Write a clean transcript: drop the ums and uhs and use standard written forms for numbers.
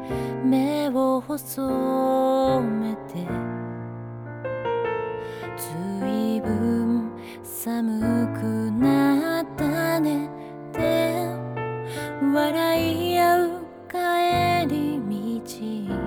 目を細めてずいぶん寒くなったねって笑い合う帰り道